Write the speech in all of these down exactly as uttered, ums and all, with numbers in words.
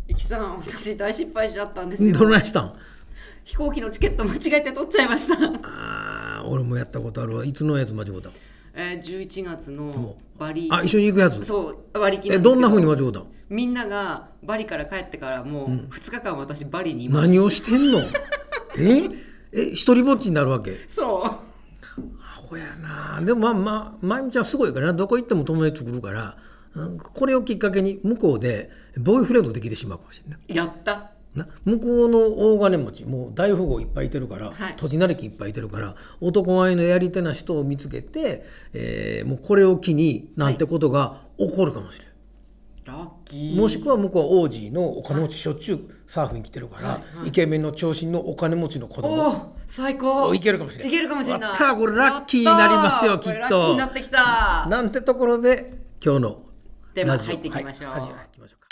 いきさん、私大失敗しちゃったんですよ。 どないしたん？ 飛行機のチケット間違えて取っちゃいました。 ああ、俺もやったことあるわ。いつのやつ間違うた？ えー、じゅういちがつのバリ。 あ、一緒に行くやつ。 そう割り切りえ、 なんですけど。 どんな風に間違うたん？ みんながバリから帰ってからもうふつかかん私バリにいます。 何をしてんの？ええ、一人ぼっちになるわけ？ そう。 アホやな。でもまあまあ、まゆみちゃんすごいからな。どこ行っても友達作るから、うん、これをきっかけに向こうでボーイフレンドできてしまうかもしれない。 やったな、向こうの大金持ち、もう大富豪いっぱいいてるから、 はい、 土地なりきいっぱいいてるから、男前のやり手な人を見つけて、えー、もうこれを機になんてことが起こるかもしれない、 はい、ラッキー。 もしくは向こうはオージーのお金持ちしょっちゅうサーフに来てるから、はいはい、イケメンの長身のお金持ちの子供、 お最高、 いけるかもしれない。 いけるかもしれない。 たこれラッキーになりますよ、きっと。 ラッキーになってきたなんてところで今日のテーマ入っていきましょう。 はい、始めていきましょうか。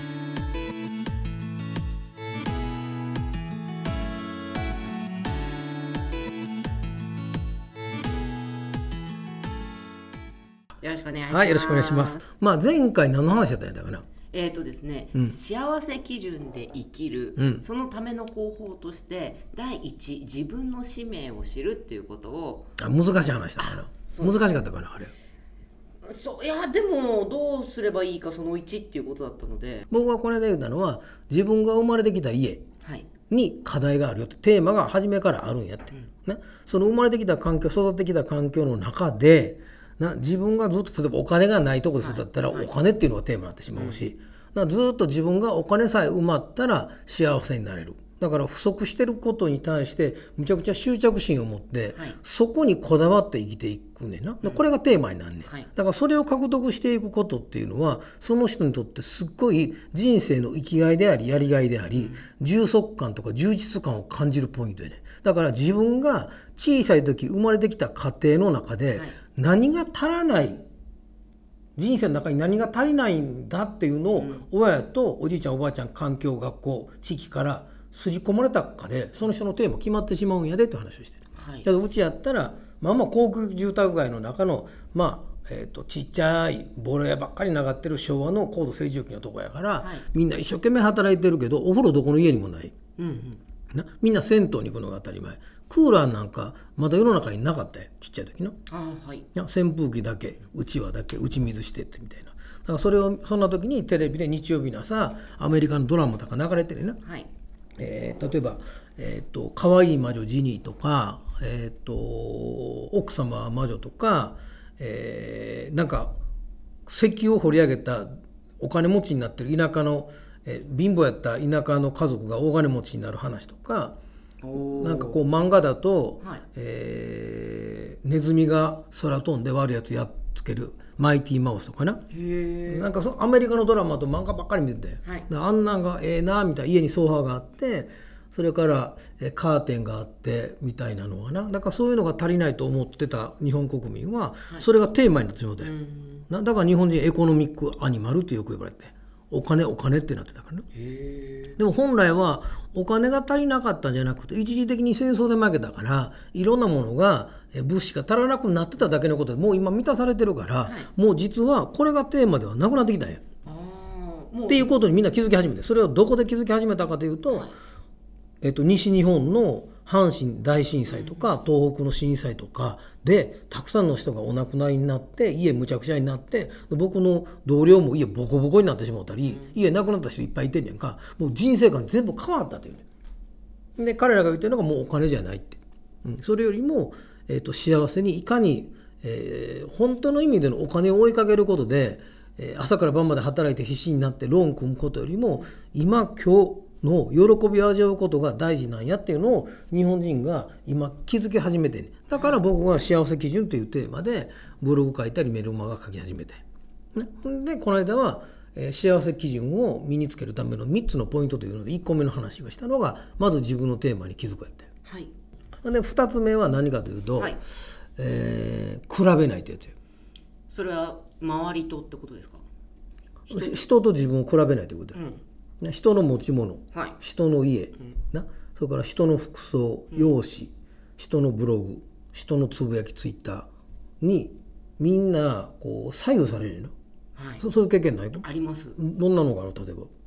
よろしくお願いします。 はい、よろしくお願いします。まあ前回何の話だったんだかな。 えーとですね、うん、幸せ基準で生きる、うん、そのための方法として第一、自分の使命を知るっていうことを。 あ、難しい話だから難しかったかなあれ。 そういやでもどうすればいいかそのいちっていうことだったので、 僕はこれで言ったのは自分が生まれてきた家に課題があるよってテーマが初めからあるんやって、うんね、その生まれてきた環境育ってきた環境の中でな自分がずっと例えばお金がないところで育ったら、はいはい、お金っていうのがテーマになってしまうし、うん、ずっと自分がお金さえ埋まったら幸せになれる。だから不足してることに対してむちゃくちゃ執着心を持って、はい、そこにこだわって生きていくねんな、うん、これがテーマになんねん、はい、だからそれを獲得していくことっていうのはその人にとってすっごい人生の生きがいでありやりがいであり、うん、充足感とか充実感を感じるポイントやねん。だから自分が小さい時生まれてきた家庭の中で何が足らない、人生の中に何が足りないんだっていうのを親とおじいちゃんおばあちゃん環境学校地域から刷り込まれたかでその人のテーマ決まってしまうんやでって話をしてる、はい、だからうちやったらまあまあ高級住宅街の中のまあえー、とちっちゃいボロ屋ばっかり流ってる昭和の高度成長期のとこやから、はい、みんな一生懸命働いてるけどお風呂どこの家にもない、うんうん、なみんな銭湯に行くのが当たり前。クーラーなんかまだ世の中になかったよちっちゃい時の。あ、はい、扇風機だけうちわだけ打ち水してってみたいな。だからそれをそんな時にテレビで日曜日の朝アメリカのドラマとか流れてるな、はい、えー、例えば、えーと、可愛い魔女ジニーとか、えーと、奥様は魔女とか、えー、なんか石油を掘り上げたお金持ちになってる田舎の、えー、貧乏やった田舎の家族が大金持ちになる話とか、なんかこう漫画だと、はい、えー、ネズミが空飛んで悪いやつやっつけるマイティーマウスとかな、へなんかそアメリカのドラマと漫画ばっかり見てて、はい、あんなんがええなみたいな、家にソファーがあってそれからえカーテンがあってみたいなのがな、だからそういうのが足りないと思ってた日本国民は、はい、それがテーマになってしまって、なだから日本人エコノミックアニマルってよく言われてお金お金ってなってたからね。へでも本来はお金が足りなかったんじゃなくて一時的に戦争で負けたからいろんなものが物資が足らなくなってただけのことでもう今満たされてるから、はい、もう実はこれがテーマではなくなってきたんやっていうことにみんな気づき始めて、それをどこで気づき始めたかというと、はい、えっと、西日本の阪神大震災とか東北の震災とかでたくさんの人がお亡くなりになって家むちゃくちゃになって僕の同僚も家ボコボコになってしまったり家なくなった人いっぱいいてんねんか。もう人生観全部変わったっていうね。で彼らが言ってるのがもうお金じゃないって、うん、それよりも、えーと、幸せにいかに、えー、本当の意味でのお金を追いかけることで、えー、朝から晩まで働いて必死になってローン組むことよりも今今日の喜びを味わうことが大事なんやっていうのを日本人が今気づき始めてね。だから僕は幸せ基準というテーマでブログ書いたりメルマガ書き始めて、ね、でこの間は、えー、幸せ基準を身につけるためのみっつのポイントというのでいっこめの話をしたのがまず自分のテーマに気づくやって、はい、でふたつめは何かというと、はい、えー、比べないってやつよ。 それは周りとってことですか？ 人, 人と自分を比べないということだよ、うん、人の持ち物、はい、人の家、うん、なそれから人の服装、容姿、うん、人のブログ、人のつぶやきツイッターにみんなこう左右されるの、はい、そ, そういう経験ないの？ あります。 どんなのがある？例えば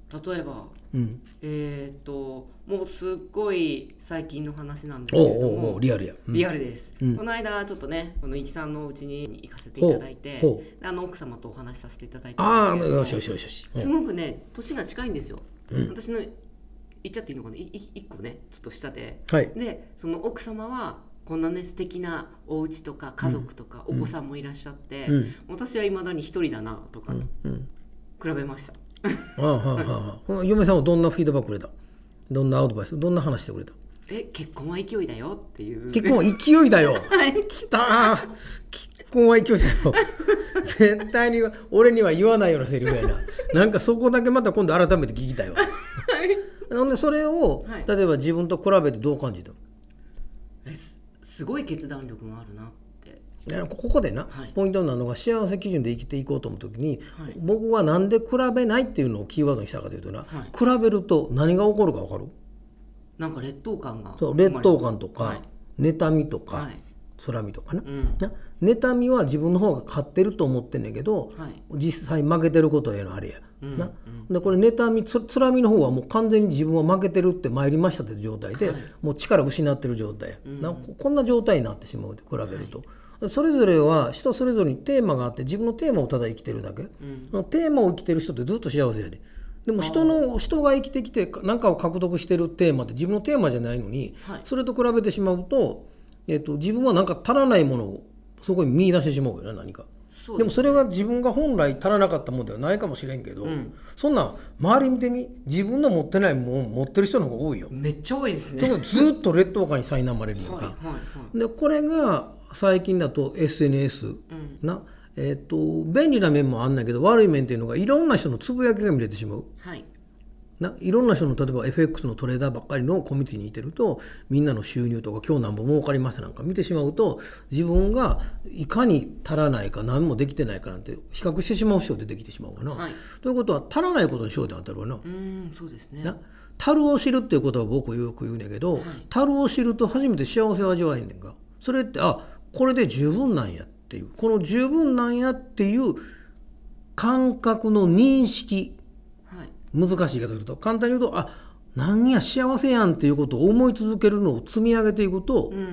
例えば、 うん、 えっ、ー、ともうすっごい最近の話なんですけれども、 おうおうリアルや、 うん、リアルです、うん、この間ちょっとねこのいきさんのお家に行かせていただいて、あの奥様とお話しさせていただいたんですけど、 ああよしよしよしよし、 すごくね年が近いんですよ、 うん、 私の言っちゃっていいのかな、いいっこねちょっと下で、 はい、 でその奥様はこんなね素敵なお家とか家族とかお子さんもいらっしゃって、うん、私はいまだに一人だなとか、うんうん、比べましたああはあはあ、嫁さんはどんなフィードバックくれた、どんなアドバイス、どんな話してくれた、 え結婚は勢いだよっていう。 結婚は勢いだよ、はい、きたー結婚は勢いだよ絶対に俺には言わないようなセリフやななんかそこだけまた今度改めて聞きたいわなんでそれを、はい、例えば自分と比べてどう感じた、 え す, すごい決断力があるなって。 ここでな、はい、ポイントなのが幸せ基準で生きていこうと思うときに、はい、僕はなんで比べないっていうのをキーワードにしたかというとな、はい、比べると何が起こるか分かる？ なんか劣等感がそう劣等感とか、はい、妬みとか、はい、空みとかな、うん、な妬みは自分の方が勝ってると思ってんねんけど、はい、実際負けてることへのあれや、うんなうん、でこれ妬みつらみの方はもう完全に自分は負けてるって参りましたって状態で、はい、もう力を失ってる状態や、うん、なこんな状態になってしまうと比べると、はい、それぞれは人それぞれにテーマがあって自分のテーマをただ生きてるだけ、うん、テーマを生きてる人ってずっと幸せやで。でも人の人が生きてきて何かを獲得してるテーマって自分のテーマじゃないのに、はい、それと比べてしまうと、えーと、自分は何か足らないものをそこに見出してしまうよね何か。そうですね、でもそれが自分が本来足らなかったものではないかもしれんけど、うん、そんな周り見てみ自分の持ってないものを持ってる人の方が多いよ。 めっちゃ多いですね。 ずっと劣等感に苛まれるようか、はいはいはい、でこれが最近だと エスエヌエス、うん、なえー、と便利な面もあんないけど悪い面っていうのがいろんな人のつぶやきが見れてしまう、はい、ないろんな人の例えば エフエックス のトレーダーばっかりのコミュニティにいてるとみんなの収入とか今日何本儲かりましたなんか見てしまうと自分がいかに足らないか何もできてないかなんて比較してしまう人が出てきてしまうかな、はい、ということは足らないことに焦点当たるわな。 うんそうですね。 な足るを知るっていうことは僕よく言うねんけど、はい、足るを知ると初めて幸せを味わえんねんか。それってあこれで十分なんやっていうこの十分なんやっていう感覚の認識、はい、難しい言い方すると簡単に言うとあなんや幸せやんっていうことを思い続けるのを積み上げていくと、うんうん、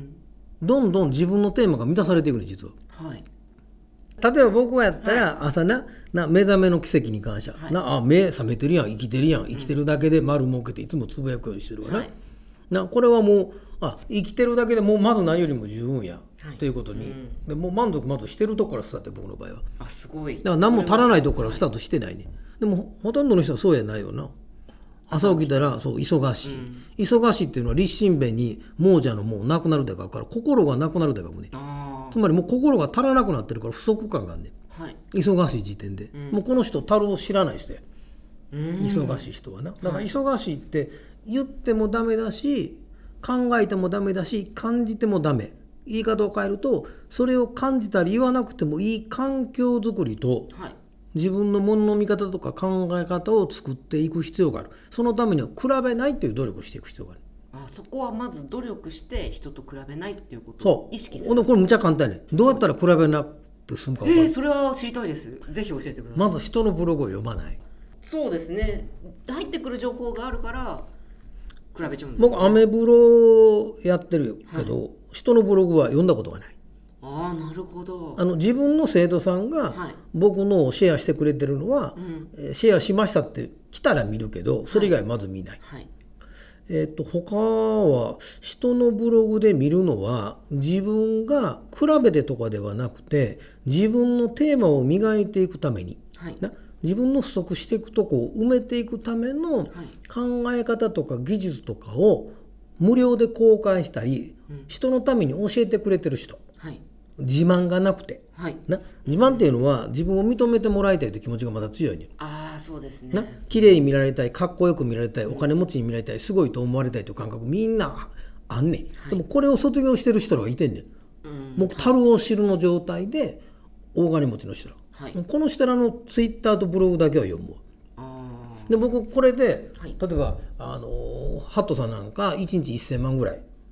どんどん自分のテーマが満たされていくね実は、はい、例えば僕はやったら、はい、朝なな目覚めの奇跡に感謝、はい、なあ目覚めてるやん生きてるやん生きてるだけで丸儲けていつもつぶやくようにしてるわな、はい、なこれはもうあ生きてるだけでもうまず何よりも十分や、はい、ということに、うん、でもう満足まずしてるとこからスタート僕の場合はあすごいだから何も足らないとこからスタートしてないね、はい、でもほとんどの人はそうやないよな。朝起きたらそう忙しい、うん、忙しいっていうのは立身弁に亡者のもうなくなるで書くから心がなくなるで書くね。つまりもう心が足らなくなってるから不足感があるね、はい、忙しい時点で、うん、もうこの人足るを知らない人や、うん、忙しい人はなだから忙しいって言ってもダメだし考えてもダメだし感じてもダメ。言い方を変えるとそれを感じたり言わなくてもいい環境づくりと、はい、自分のものの見方とか考え方を作っていく必要がある。そのためには比べないという努力をしていく必要がある。 あそこはまず努力して人と比べないっていうことを意識する。 これむちゃ簡単ね。どうやったら比べなくて済むか分かる、 えー、それは知りたいです。ぜひ教えてください。 まず人のブログを読まない。 そうですね。入ってくる情報があるから比べちゃうんですよね。 僕アメブロやってるけど、はい、人のブログは読んだことがない。 ああなるほど。 あの自分の生徒さんが僕のをシェアしてくれてるのは、はい、シェアしましたって来たら見るけどそれ以外まず見ない、はいはい、えー、と他は人のブログで見るのは自分が比べてとかではなくて自分のテーマを磨いていくために、はい、な自分の不足していくとこを埋めていくための考え方とか技術とかを無料で公開したり、うん、人のために教えてくれてる人、はい、自慢がなくて、はい、な自慢っていうのは自分を認めてもらいたいという気持ちがまだ強いね。 ああそうですね。 な綺麗に見られたいかっこよく見られたい、うん、お金持ちに見られたいすごいと思われたいという感覚みんなあんねん、はい、でもこれを卒業してる人らがいてんねん、うん、もう樽を知るの状態で大金持ちの人ら、はい、この人らのツイッターとブログだけは読むわ。で僕これで、はい、例えばあのハットさんなんかいちにちせんまんぐらい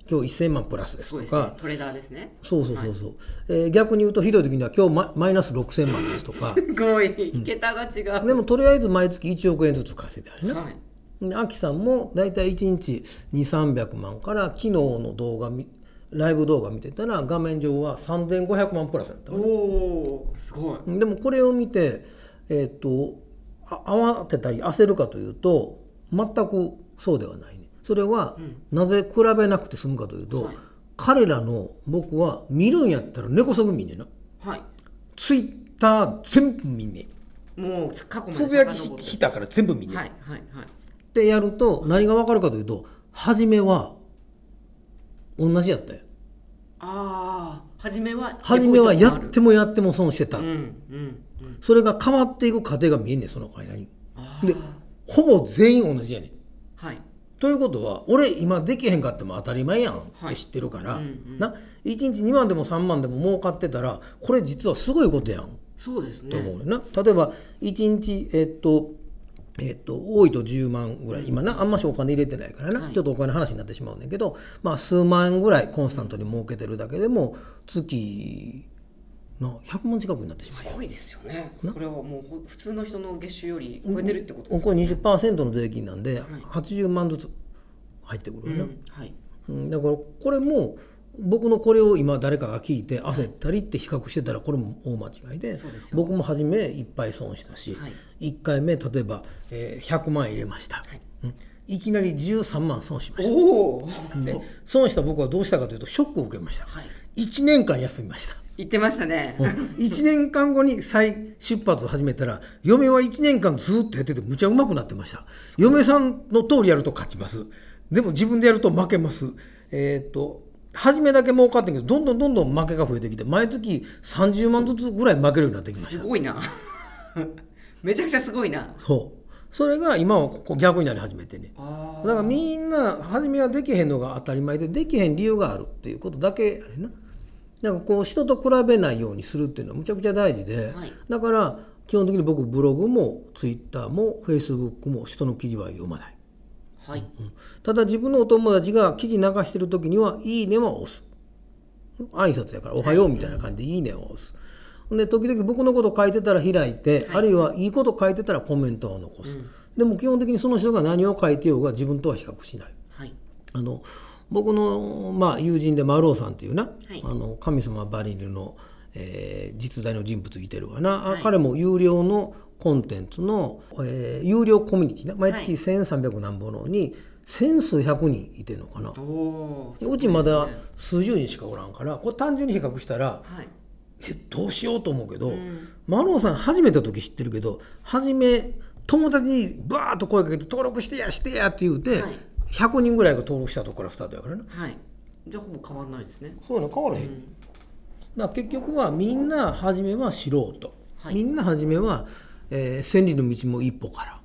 今日せんまんプラスですとか、 そうですね、トレーダーですね。 そうそうそうそう、はい、えー、逆に言うとひどい時には今日 マ, マイナスろくせんまんですとかすごい、うん、桁が違う。 でもとりあえず毎月いちおくえんずつ稼いであるね、 はい、 アキさんもだいたいいちにちにせんさんびゃくまんから昨日の動画ライブ動画見てたら画面上はさんぜんごひゃくまんプラスだったわね。 おー、すごい。 でもこれを見て、えー、と慌てたり焦るかというと全くそうではないね。それは、うん、なぜ比べなくて済むかというと、はい、彼らの僕は見るんやったら根こそぎ見んねんな、はい、ツイッター全部見んねん。 もう過去までつぶやきしたから全部見んねん、 はいはいはい、 ってやると何が分かるかというと初めは同じやったよ。 ああ、初めは初めはやってもやっても損してた、 うんうんうん、 それが変わっていく過程が見えんねん、その間に。でほぼ全員同じやねん、はい、ということは俺今できへんかっても当たり前やんって知ってるから、はい、うんうん、ないちにちにまんでもさんまんでも儲かってたらこれ実はすごいことやん。 そうですね、 と思うよな。例えばいちにちえっとえっと多いとじゅうまんぐらい、今なあんましお金入れてないからな、はい、ちょっとお金の話になってしまうんだけど、まあ数万円ぐらいコンスタントに儲けてるだけでも月のひゃくまん近くになってしまう。 すごいですよね。それはもう普通の人の月収より超えてるってことですね。 これ にじゅっパーセント の税金なんで、はい、はちじゅうまんずつ入ってくるよな、うん、はい、うん、だからこれも僕のこれを今誰かが聞いて焦ったりって比較してたらこれも大間違いで、僕も初めいっぱい損したし、はい、いっかいめ例えば、えー、ひゃくまん入れました、はい、うん、いきなりじゅうさんまん損しました。おで損した僕はどうしたかというとショックを受けました、はい、いちねんかん休みました。 言ってましたね、 うん、いちねんかんごに再出発を始めたら嫁はいちねんかんずっとやっててむちゃうまくなってました。嫁さんの通りやると勝ちます、でも自分でやると負けます。えー、っと初めだけ儲かってんけどどんどんどんどん負けが増えてきて毎月さんじゅうまんずつぐらい負けるようになってきました。 すごいなめちゃくちゃすごいな。 そうそれが今はこう逆になり始めてね。だからみんな初めはできへんのが当たり前でできへん理由があるっていうことだけやねんな。だからこう人と比べないようにするっていうのはむちゃくちゃ大事で、はい、だから基本的に僕ブログもツイッターもフェイスブックも人の記事は読まない。はい、うん、ただ自分のお友達が記事流してる時にはいいねは押す。挨拶やからおはようみたいな感じでいいねを押す。で時々僕のこと書いてたら開いて、はい、あるいはいいこと書いてたらコメントを残す、うん、でも基本的にその人が何を書いてようが自分とは比較しない、はい、あの僕の、まあ、友人で丸尾さんっていうな、はい、あの神様バリルの、えー、実在の人物いてるわな、はい、彼も有料のコンテンツの、えー、有料コミュニティな毎月せんさんびゃくなんぼのに千数百人いてるのかな。おうちまだ数十人しかおらんからこれ単純に比較したら、はい、えどうしようと思うけど、うん、丸尾さん始めた時知ってるけど初め友達にバーッと声かけて登録してやしてやって言うて、はい、ひゃくにんぐらいが登録したとこからスタートやからな、 はい、じゃあほぼ変わんないですね。 そういうの変わらへん、うん、だから結局はみんな初めは素人、はい、みんな初めは、えー、千里の道も一歩から、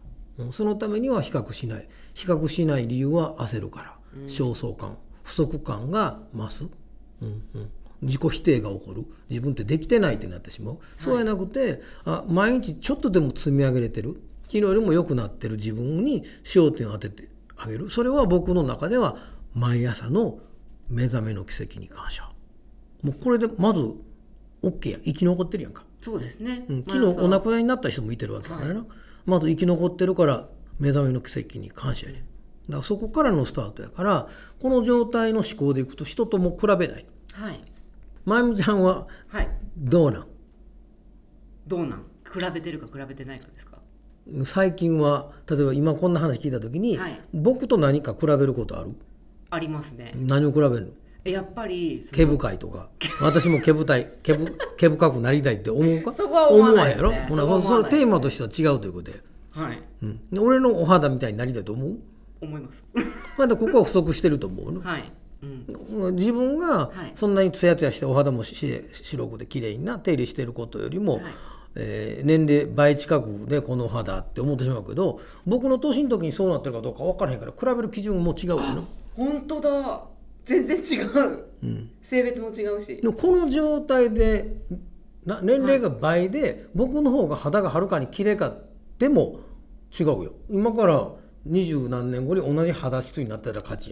うん、そのためには比較しない比較しない理由は焦るから、うん、焦燥感不足感が増す、うんうん、自己否定が起こる自分ってできてないってなってしまう、はい、そうじゃなくてあ毎日ちょっとでも積み上げれてる昨日よりも良くなってる自分に焦点を当ててあげる。それは僕の中では毎朝の目覚めの奇跡に感謝。もうこれでまず OK やん生き残ってるやんか。 そうですね、 うん、昨日お亡くなりになった人もいてるわけだからな、はい、まず生き残ってるから目覚めの奇跡に感謝やね。だからそこからのスタートやからこの状態の思考でいくと人とも比べない、はい、まゆみちゃんはどうなん、はい、 どうなん比べてるか比べてないかですか。 最近は例えば今こんな話聞いた時に、はい、僕と何か比べることある？ ありますね。 何を比べるの？ やっぱり毛深いとか私も毛深い毛毛深くなりたいって思うか？ そこは思わないですね。 思わんやろ。それテーマとしては違うということで、はい、うん、俺のお肌みたいになりたいと思う？ 思いますまだここは不足してると思うの、はい、うん、自分がそんなにツヤツヤしてお肌もし白くて綺麗にな手入れしてることよりも、はい、えー、年齢倍近くでこのお肌って思ってしまうけど僕の年の時にそうなってるかどうか分からへんから比べる基準も違うよな。 本当だ全然違う、うん、性別も違うし。 でもこの状態でな年齢が倍で、はい、僕の方が肌がはるかに綺麗かっても違うよ。今から二十何年後に同じ肌質になったら勝ちやん。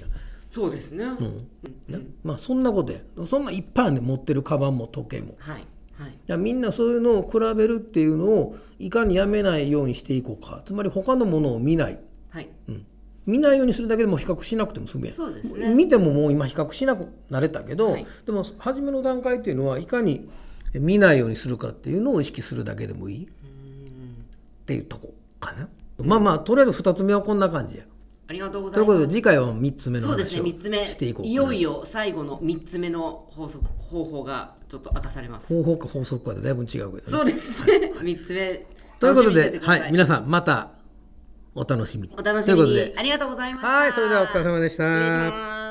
そうですね、うんうんね、まあそんなことや。そんないっぱいあるね、持ってるカバンも時計も、 はいはい、 いやみんなそういうのを比べるっていうのをいかにやめないようにしていこうか。つまり他のものを見ない、 はいうん、見ないようにするだけでも比較しなくても済むやん。 そうですね、 見てももう今比較しなくなれたけど、はい、でも初めの段階っていうのはいかに見ないようにするかっていうのを意識するだけでもいいっていうとこかな、うん、まあまあとりあえずふたつめはこんな感じや。 ありがとうございます。 ということで次回はみっつめの話をしていこうかな。 そうですね、みっつめ、いよいよ最後のみっつめの法則方法がちょっと明かされます。 方法か法則かでだいぶ違うけどね。 そうですねみっつめということで、はい、皆さんまたお楽しみに。 お楽しみに。ありがとうございました。 はい、それではお疲れ様でした。 失礼します。